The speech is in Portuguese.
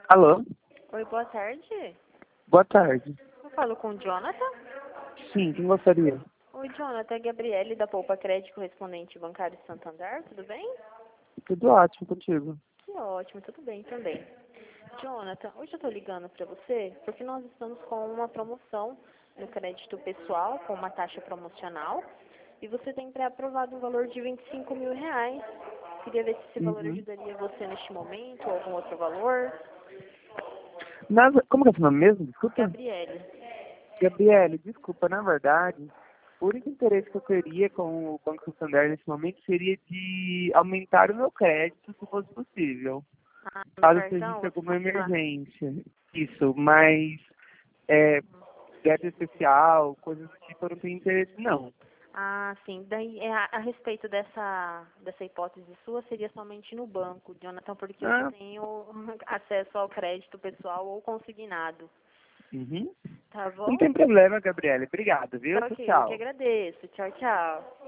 Alô? Oi, boa tarde. Boa tarde. Eu falo com o Jonathan. Sim, quem gostaria? Oi, Jonathan, é Gabriele da Poupa Crédito, correspondente bancário de Santander, tudo bem? Tudo ótimo contigo. Que ótimo, tudo bem também. Jonathan, hoje eu estou ligando para você porque nós estamos com uma promoção no crédito pessoal, com uma taxa promocional, e você tem pré-aprovado um valor de R$ 25.000. Queria ver se esse valor Uhum. ajudaria você neste momento, ou algum outro valor. Como que é seu nome mesmo? Desculpa. Gabriele. Gabriele, desculpa, na verdade, o único interesse que eu teria com o Banco Santander nesse momento seria de aumentar o meu crédito, se fosse possível. Ah, no Caso cartão, exista você alguma fala. emergência. Isso, mas débito especial, coisas do tipo, eu não tenho interesse, não. Ah, sim. Daí, a respeito dessa hipótese sua, seria somente no banco, Jonathan, porque eu só Ah, tenho acesso ao crédito pessoal ou consignado. uhum. Tá Não bom? tem problema, Gabriele. Obrigado, viu? Tá Tchau, ok, eu que tchau. agradeço. Tchau, tchau.